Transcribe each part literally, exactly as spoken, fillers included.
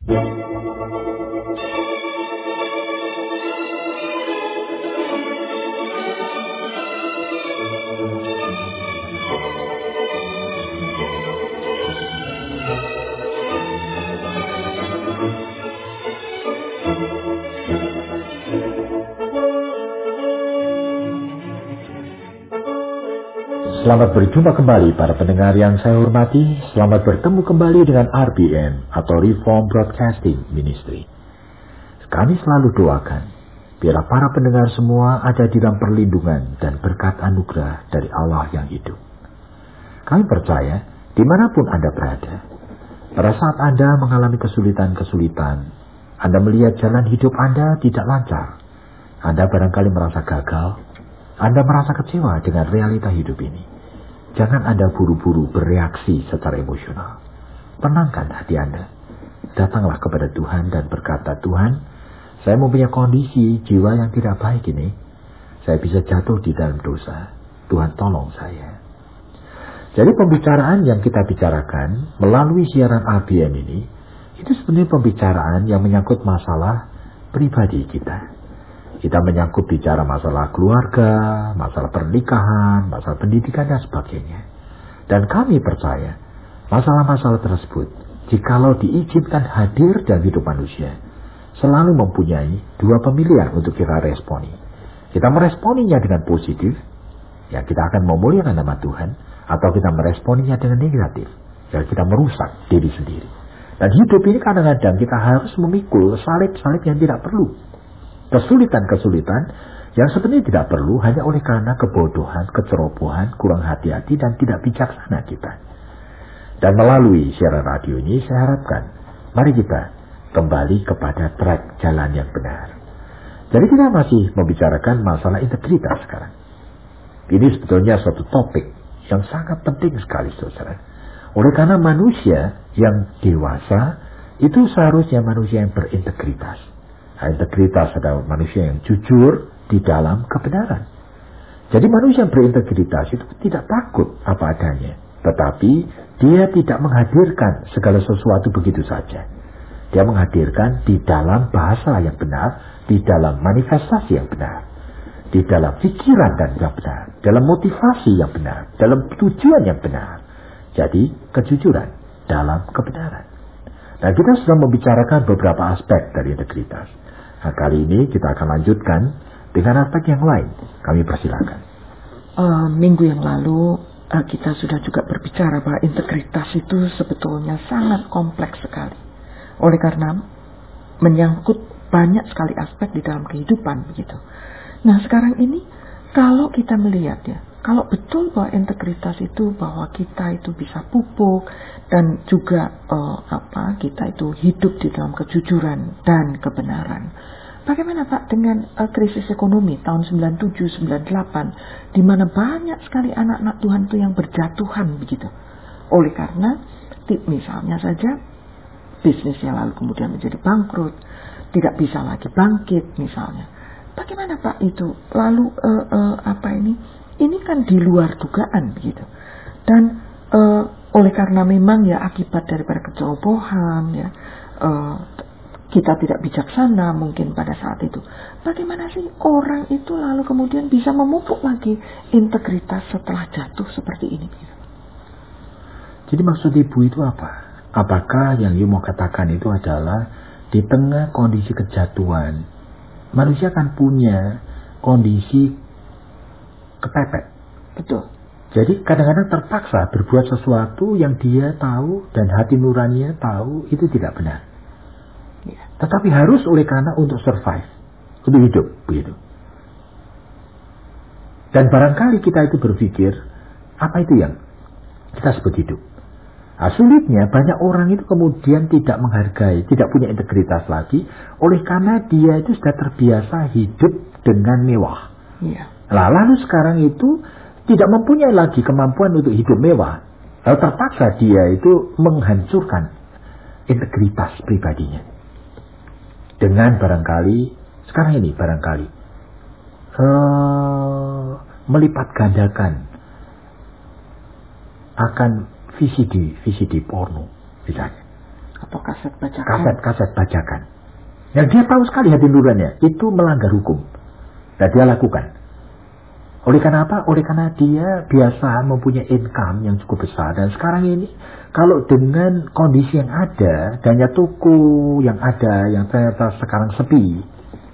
Selamat berjumpa kembali para pendengar yang saya hormati. Selamat bertemu kembali dengan R B M atau Reform Broadcasting Ministry. Kami selalu doakan biar para pendengar semua ada di dalam perlindungan dan berkat anugerah dari Allah yang hidup. Kami percaya dimanapun Anda berada, pada saat Anda mengalami kesulitan-kesulitan, Anda melihat jalan hidup Anda tidak lancar, Anda barangkali merasa gagal, Anda merasa kecewa dengan realita hidup ini. Jangan Anda buru-buru bereaksi secara emosional. Tenangkan hati Anda. Datanglah kepada Tuhan dan berkata, Tuhan, saya mempunyai kondisi jiwa yang tidak baik ini. Saya bisa jatuh di dalam dosa. Tuhan tolong saya. Jadi pembicaraan yang kita bicarakan melalui siaran R B M ini, itu sebenarnya pembicaraan yang menyangkut masalah pribadi kita. Kita menyangkut bicara masalah keluarga, masalah pernikahan, masalah pendidikan dan sebagainya. Dan kami percaya masalah-masalah tersebut, jikalau diizinkan hadir dalam hidup manusia, selalu mempunyai dua pemilihan untuk kita responi. Kita meresponinya dengan positif, ya kita akan memuliakan nama Tuhan, atau kita meresponinya dengan negatif, ya kita merusak diri sendiri. Dan hidup ini kadang-kadang kita harus memikul salib-salib yang tidak perlu. Kesulitan-kesulitan yang sebenarnya tidak perlu hanya oleh karena kebodohan, kecerobohan, kurang hati-hati dan tidak bijaksana kita. Dan melalui siaran radio ini saya harapkan, mari kita kembali kepada track jalan yang benar. Jadi kita masih membicarakan masalah integritas sekarang. Ini sebetulnya suatu topik yang sangat penting sekali, saudara. Oleh karena manusia yang dewasa itu seharusnya manusia yang berintegritas. Integritas adalah manusia yang jujur di dalam kebenaran. Jadi manusia yang berintegritas itu tidak takut apa adanya. Tetapi dia tidak menghadirkan segala sesuatu begitu saja. Dia menghadirkan di dalam bahasa yang benar, di dalam manifestasi yang benar, di dalam pikiran dan yang benar, dalam motivasi yang benar, dalam tujuan yang benar. Jadi kejujuran dalam kebenaran. Nah, kita sudah membicarakan beberapa aspek dari integritas. Nah, kali ini kita akan lanjutkan dengan aspek yang lain. Kami persilakan. Uh, minggu yang lalu uh, kita sudah juga berbicara bahwa integritas itu sebetulnya sangat kompleks sekali. Oleh karena menyangkut banyak sekali aspek di dalam kehidupan begitu. Nah, sekarang ini kalau kita melihat ya, kalau betul bahwa integritas itu bahwa kita itu bisa pupuk dan juga uh, apa kita itu hidup di dalam kejujuran dan kebenaran. Bagaimana Pak dengan uh, krisis ekonomi tahun sembilan tujuh sembilan delapan di mana banyak sekali anak-anak Tuhan itu yang berjatuhan begitu. Oleh karena misalnya saja bisnisnya lalu kemudian menjadi bangkrut, tidak bisa lagi bangkit misalnya. Bagaimana Pak itu? Lalu uh, uh, apa ini? Ini kan di luar dugaan begitu. Dan uh, oleh karena memang ya akibat daripada kecerobohan ya uh, kita tidak bijaksana mungkin pada saat itu. Bagaimana sih orang itu lalu kemudian bisa memupuk lagi integritas setelah jatuh seperti ini? Jadi maksud Ibu itu apa? Apakah yang Ibu mau katakan itu adalah di tengah kondisi kejatuhan, manusia akan punya kondisi kepepet? Betul. Jadi kadang-kadang terpaksa berbuat sesuatu yang dia tahu dan hati nuraninya tahu itu tidak benar. Ya. Tetapi harus oleh karena untuk survive, untuk hidup, begitu. Dan barangkali kita itu berpikir, apa itu yang kita sebut hidup? Nah, sulitnya banyak orang itu kemudian tidak menghargai, tidak punya integritas lagi, oleh karena dia itu sudah terbiasa hidup dengan mewah. Ya. Nah, lalu sekarang itu tidak mempunyai lagi kemampuan untuk hidup mewah. Lalu terpaksa dia itu menghancurkan integritas pribadinya. Dengan barangkali, sekarang ini barangkali, uh, melipat gandakan akan V C D, V C D porno misalnya. Atau kaset bajakan. Kaset-kaset bajakan. Yang dia tahu sekali hati nuraninya itu melanggar hukum. Dan dia lakukan. Oleh karena apa? Oleh karena dia biasa mempunyai income yang cukup besar. Dan sekarang ini, kalau dengan kondisi yang ada, danya toko yang ada, yang ternyata sekarang sepi,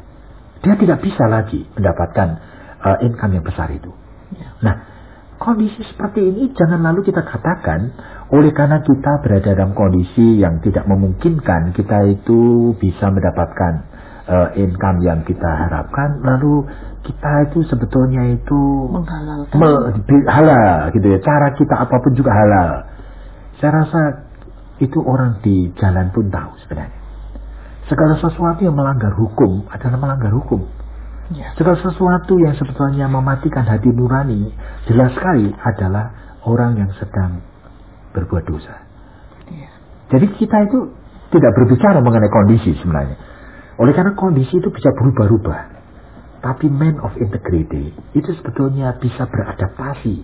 dia tidak bisa lagi mendapatkan uh, income yang besar itu. Ya. Nah, kondisi seperti ini jangan lalu kita katakan, oleh karena kita berada dalam kondisi yang tidak memungkinkan, kita itu bisa mendapatkan uh, income yang kita harapkan, lalu kita itu sebetulnya itu menghalalkan me, halal gitu ya, cara kita apapun juga halal. Saya rasa itu orang di jalan pun tahu sebenarnya. Segala sesuatu yang melanggar hukum adalah melanggar hukum. Ya. Segala sesuatu yang sebetulnya mematikan hati nurani jelas sekali adalah orang yang sedang berbuat dosa. Ya. Jadi kita itu tidak berbicara mengenai kondisi sebenarnya. Oleh karena kondisi itu bisa berubah-ubah. Tapi man of integrity itu sebetulnya bisa beradaptasi.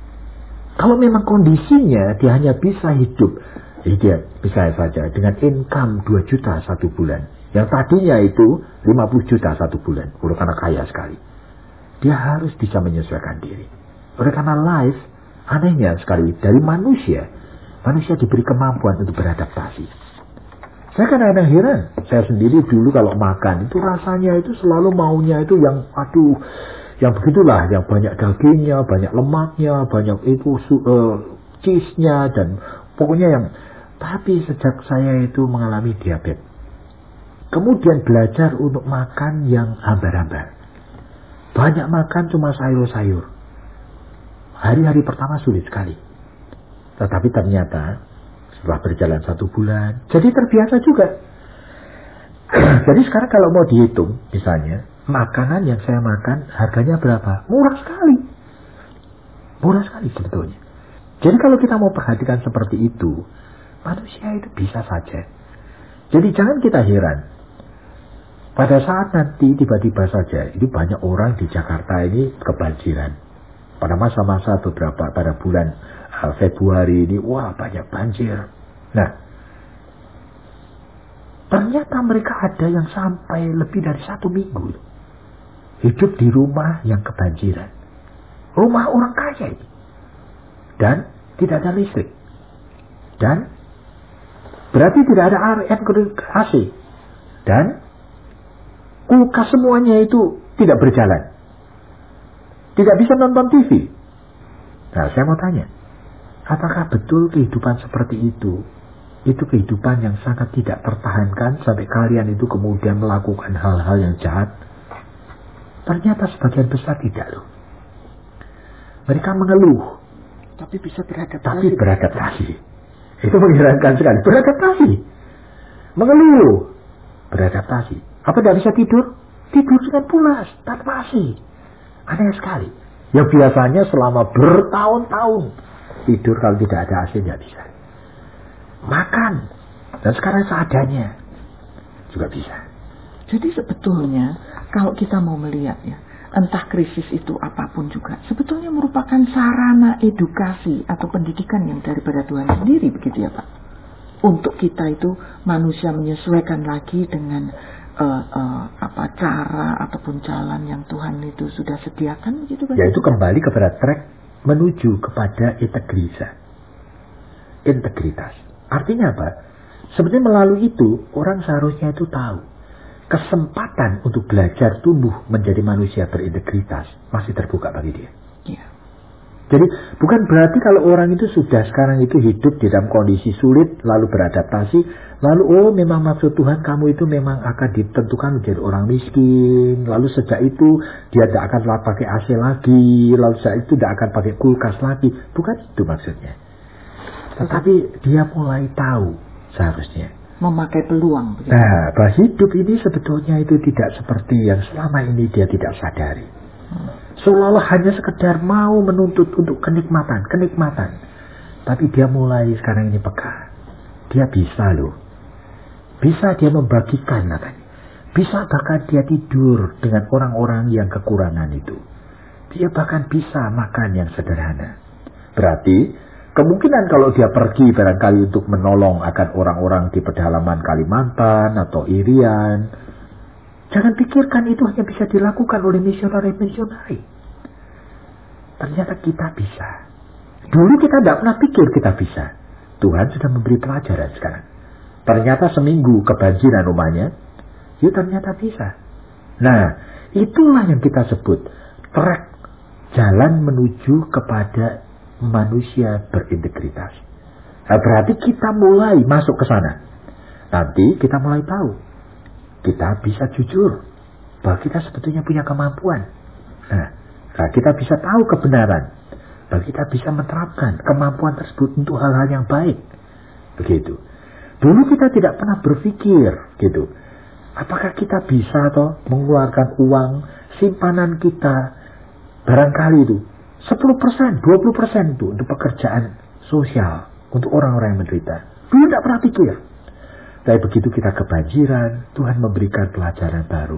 Kalau memang kondisinya dia hanya bisa hidup, jadi dia bisa saja dengan income dua juta satu bulan. Yang tadinya itu lima puluh juta satu bulan. Oleh karena kaya sekali. Dia harus bisa menyesuaikan diri. Oleh karena life, anehnya sekali, dari manusia, manusia diberi kemampuan untuk beradaptasi. Saya kadang-kadang heran, saya sendiri dulu kalau makan itu rasanya itu selalu maunya itu yang aduh, yang begitulah, yang banyak dagingnya, banyak lemaknya, banyak itu uh, cheese-nya dan pokoknya yang. Tapi sejak saya itu mengalami diabetes, kemudian belajar untuk makan yang hambar-hambar, banyak makan cuma sayur-sayur. Hari-hari pertama sulit sekali, tetapi ternyata setelah berjalan satu bulan, jadi terbiasa juga. Jadi sekarang kalau mau dihitung, misalnya, makanan yang saya makan, harganya berapa? Murah sekali. Murah sekali sebetulnya. Jadi kalau kita mau perhatikan seperti itu, manusia itu bisa saja. Jadi jangan kita heran. Pada saat nanti tiba-tiba saja, ini banyak orang di Jakarta ini kebanjiran. Pada masa-masa beberapa, pada bulan uh, Februari ini, wah banyak banjir. Nah, ternyata mereka ada yang sampai lebih dari satu minggu hidup di rumah yang kebanjiran. Rumah orang kaya ini. Dan tidak ada listrik. Dan berarti tidak ada air A C. Dan kulkas semuanya itu tidak berjalan. Tidak bisa nonton T V. Nah, saya mau tanya, apakah betul kehidupan seperti itu? Itu kehidupan yang sangat tidak tertahankan sampai kalian itu kemudian melakukan hal-hal yang jahat? Ternyata sebagian besar tidak loh. Mereka mengeluh. Tapi bisa beradaptasi. Tapi beradaptasi. Itu mengherankan sekali. Beradaptasi. Mengeluh. Beradaptasi. Apa tidak bisa tidur? Tidur dengan pulas. Tanpa A C. Aneh sekali. Yang biasanya selama bertahun-tahun tidur kalau tidak ada A C tidak bisa. Makan. Dan sekarang seadanya juga bisa. Jadi sebetulnya kalau kita mau melihat ya, entah krisis itu apapun juga, sebetulnya merupakan sarana edukasi atau pendidikan yang daripada Tuhan sendiri, begitu ya Pak. Untuk kita itu manusia menyesuaikan lagi dengan uh, uh, apa cara ataupun jalan yang Tuhan itu sudah sediakan, begitu Pak. Yaitu kembali kepada track menuju kepada integritas. Integritas. Artinya apa? Sebenarnya melalui itu orang seharusnya itu tahu kesempatan untuk belajar tumbuh menjadi manusia berintegritas masih terbuka bagi dia. Ya. Jadi bukan berarti kalau orang itu sudah sekarang itu hidup di dalam kondisi sulit lalu beradaptasi, lalu oh memang maksud Tuhan kamu itu memang akan ditentukan menjadi orang miskin, lalu sejak itu dia tidak akan pakai A C lagi, lalu sejak itu tidak akan pakai kulkas lagi. Bukan itu maksudnya. Tetapi dia mulai tahu seharusnya memakai peluang. Begitu. Nah, bahwa hidup ini sebetulnya itu tidak seperti yang selama ini dia tidak sadari. Hmm. Seolah-olah hanya sekedar mau menuntut untuk kenikmatan, kenikmatan. Tapi dia mulai sekarang ini peka. Dia bisa loh. Bisa dia membagikan katanya. Bisa bahkan dia tidur dengan orang-orang yang kekurangan itu. Dia bahkan bisa makan yang sederhana. Berarti Kemungkinan kalau dia pergi barangkali untuk menolong akan orang-orang di pedalaman Kalimantan atau Irian, jangan pikirkan itu hanya bisa dilakukan oleh misionari-misionari. Ternyata kita bisa. Dulu kita tidak pernah pikir kita bisa. Tuhan sudah memberi pelajaran sekarang. Ternyata seminggu kebanjiran rumahnya, ya ternyata bisa. Nah, itulah yang kita sebut trek jalan menuju kepada manusia berintegritas. Nah, berarti kita mulai masuk ke sana. Nanti kita mulai tahu. Kita bisa jujur bahwa kita sebetulnya punya kemampuan. Nah, nah kita bisa tahu kebenaran. Bahwa kita bisa menerapkan kemampuan tersebut untuk hal-hal yang baik. Begitu. Dulu kita tidak pernah berpikir gitu. Apakah kita bisa atau mengeluarkan uang simpanan kita barangkali itu sepuluh persen, dua puluh persen itu untuk pekerjaan sosial untuk orang-orang yang menderita. Dulu tidak pernah pikir. Tapi begitu kita kebanjiran, Tuhan memberikan pelajaran baru.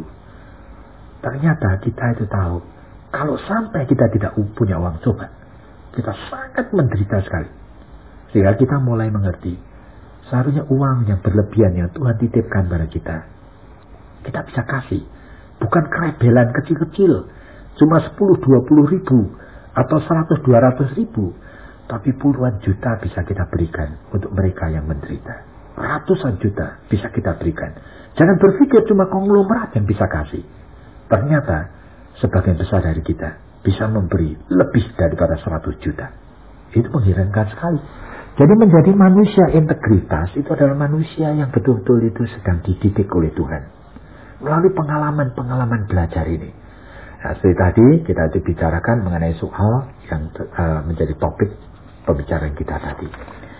Ternyata kita itu tahu, kalau sampai kita tidak punya uang coba, kita sangat menderita sekali. Sehingga kita mulai mengerti, seharusnya uang yang berlebihan yang Tuhan titipkan pada kita, kita bisa kasih. Bukan kerebelan kecil-kecil, cuma sepuluh dua puluh ribu, atau seratus dua ratus ribu, tapi puluhan juta bisa kita berikan untuk mereka yang menderita. Ratusan juta bisa kita berikan. Jangan berpikir cuma konglomerat yang bisa kasih. Ternyata sebagian besar dari kita bisa memberi lebih daripada seratus juta. Itu mengherankan sekali. Jadi menjadi manusia integritas itu adalah manusia yang betul-betul itu sedang dididik oleh Tuhan. Melalui pengalaman-pengalaman belajar ini. Nah, seperti tadi kita dibicarakan mengenai soal yang uh, menjadi topik pembicaraan kita tadi.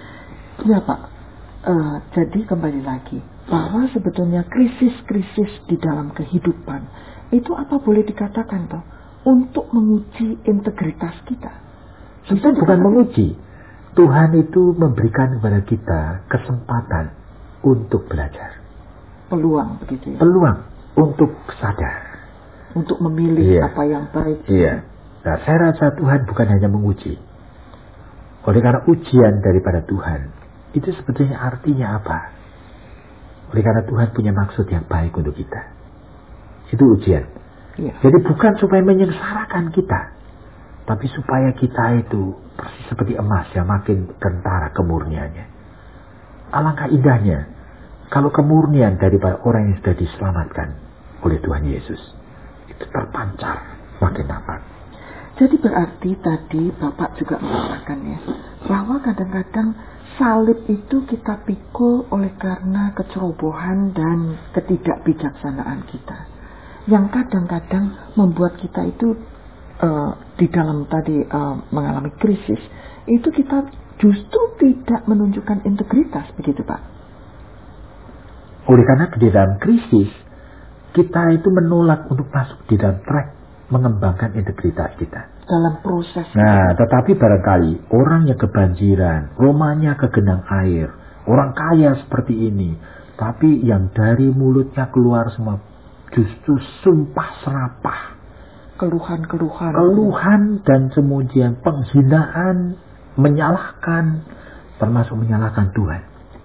Ya Pak, uh, jadi kembali lagi bahwa sebetulnya krisis-krisis di dalam kehidupan itu apa boleh dikatakan toh untuk menguji integritas kita. Itu bukan menguji. Tuhan itu memberikan kepada kita kesempatan untuk belajar. Peluang begitu ya. Peluang untuk sadar. Untuk memilih iya. apa yang baik. Iya. Nah, saya rasa Tuhan bukan hanya menguji. Oleh karena ujian daripada Tuhan, itu sebetulnya artinya apa? Oleh karena Tuhan punya maksud yang baik untuk kita. Itu ujian. Iya. Jadi bukan supaya menyengsarakan kita, tapi supaya kita itu persis seperti emas yang makin kentara kemurniannya. Alangkah indahnya kalau kemurnian daripada orang yang sudah diselamatkan oleh Tuhan Yesus itu terpancar makin nampak. Jadi berarti tadi Bapak juga mengatakan ya, bahwa kadang-kadang salib itu kita pikul oleh karena kecerobohan dan ketidakbijaksanaan kita. Yang kadang-kadang membuat kita itu uh, di dalam tadi uh, mengalami krisis, itu kita justru tidak menunjukkan integritas, begitu Pak? Oleh karena di dalam krisis, kita itu menolak untuk masuk di dalam track mengembangkan integritas kita. Dalam proses. Nah, kita. Tetapi barangkali orang yang kebanjiran, rumahnya kegenang air, orang kaya seperti ini, tapi yang dari mulutnya keluar semua justru sumpah serapah. Keluhan-keluhan. Keluhan dan kemudian penghinaan, menyalahkan, termasuk menyalahkan Tuhan.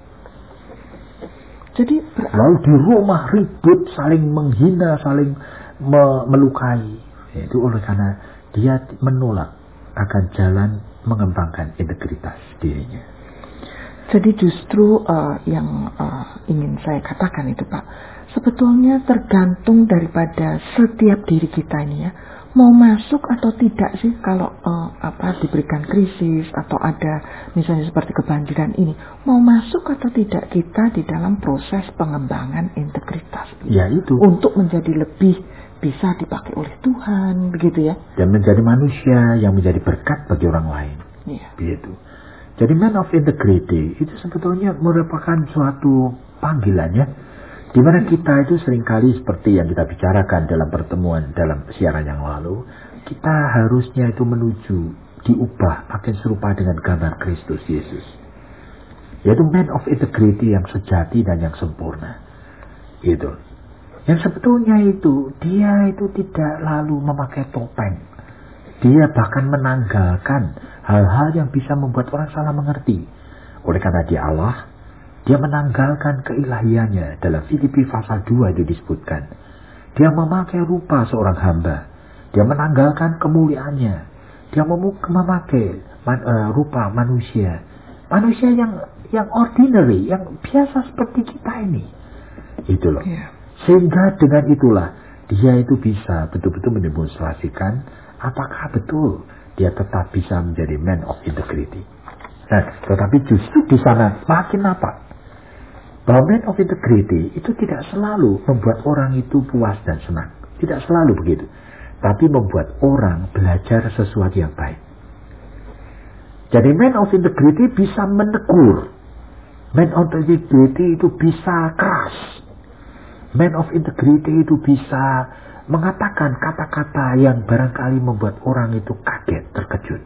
Jadi berarti... lalu di rumah ribut, saling menghina, saling me- melukai. Itu oleh karena dia menolak akan jalan mengembangkan integritas dirinya. Jadi justru uh, yang uh, ingin saya katakan itu Pak, sebetulnya tergantung daripada setiap diri kita ini ya, mau masuk atau tidak sih kalau uh, apa diberikan krisis atau ada misalnya seperti kebanjiran ini, mau masuk atau tidak kita di dalam proses pengembangan integritas. Ya itu. Untuk menjadi lebih bisa dipakai oleh Tuhan, begitu ya. Dan menjadi manusia yang menjadi berkat bagi orang lain. Iya. Begitu. Jadi man of integrity itu sebetulnya merupakan suatu panggilannya, di mana kita itu seringkali seperti yang kita bicarakan dalam pertemuan dalam siaran yang lalu, kita harusnya itu menuju diubah makin serupa dengan gambar Kristus Yesus. Yaitu man of integrity yang sejati dan yang sempurna. Gitu. Yang sebetulnya itu, dia itu tidak lalu memakai topeng. Dia bahkan menanggalkan hal-hal yang bisa membuat orang salah mengerti. Oleh karena dia Allah, dia menanggalkan keilahiannya. Dalam Filipi pasal dua itu disebutkan. Dia memakai rupa seorang hamba. Dia menanggalkan kemuliaannya. Dia memakai man, uh, rupa manusia. Manusia yang yang ordinary, yang biasa seperti kita ini. Itu loh. Yeah. Sehingga dengan itulah dia itu bisa betul-betul mendemonstrasikan apakah betul dia tetap bisa menjadi man of integrity. Nah, tetapi justru di sana makin apa? Bahwa man of integrity itu tidak selalu membuat orang itu puas dan senang. Tidak selalu begitu. Tapi membuat orang belajar sesuatu yang baik. Jadi man of integrity bisa menegur. Man of integrity itu bisa keras. Man of integrity itu bisa mengatakan kata-kata yang barangkali membuat orang itu kaget, terkejut,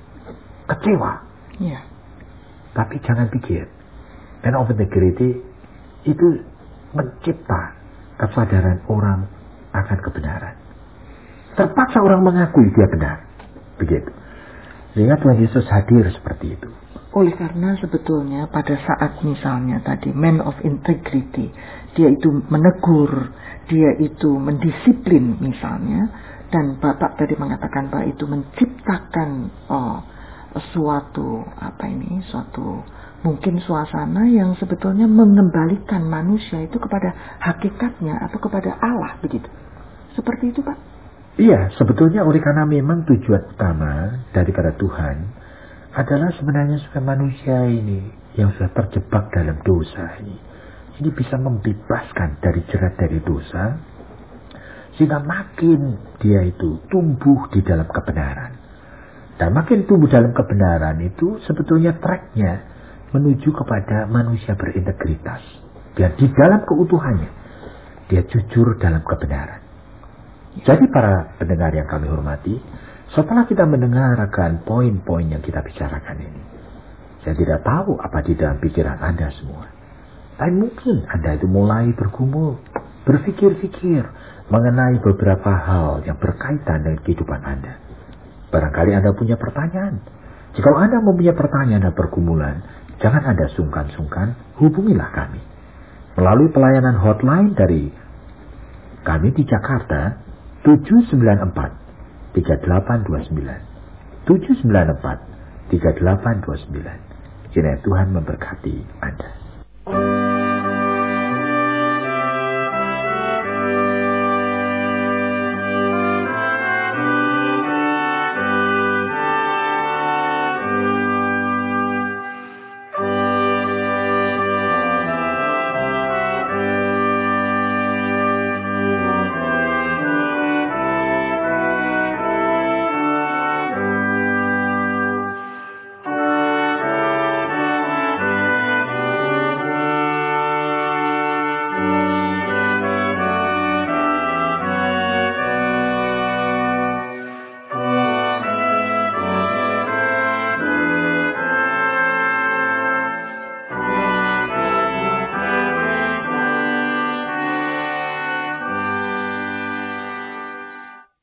kecewa. Yeah. Tapi jangan pikir, man of integrity itu mencipta kesadaran orang akan kebenaran. Terpaksa orang mengakui dia benar. Begitu. Sehingga Tuhan Yesus hadir seperti itu. Oleh karena sebetulnya pada saat misalnya tadi man of integrity, dia itu menegur, dia itu mendisiplin misalnya, dan Bapak tadi mengatakan bahwa itu menciptakan oh, suatu apa ini, suatu mungkin suasana yang sebetulnya mengembalikan manusia itu kepada hakikatnya atau kepada Allah, begitu. Seperti itu, Pak? Iya, sebetulnya oleh karena memang tujuan utama daripada Tuhan adalah sebenarnya supaya manusia ini yang sudah terjebak dalam dosa ini, ini bisa membebaskan dari jerat dari dosa, sehingga makin dia itu tumbuh di dalam kebenaran. Dan makin tumbuh dalam kebenaran itu sebetulnya tracknya menuju kepada manusia berintegritas. Dan di dalam keutuhannya, dia jujur dalam kebenaran. Jadi para pendengar yang kami hormati, setelah kita mendengarkan poin-poin yang kita bicarakan ini, saya tidak tahu apa di dalam pikiran Anda semua. Tapi mungkin Anda itu mulai bergumul, berpikir-pikir mengenai beberapa hal yang berkaitan dengan kehidupan Anda. Barangkali Anda punya pertanyaan. Jika Anda mempunyai pertanyaan dan pergumulan, jangan Anda sungkan-sungkan, hubungilah kami. Melalui pelayanan hotline dari kami di Jakarta, tujuh sembilan empat tiga delapan dua sembilan tujuh sembilan empat tiga delapan dua sembilan. Kiranya Tuhan memberkati Anda.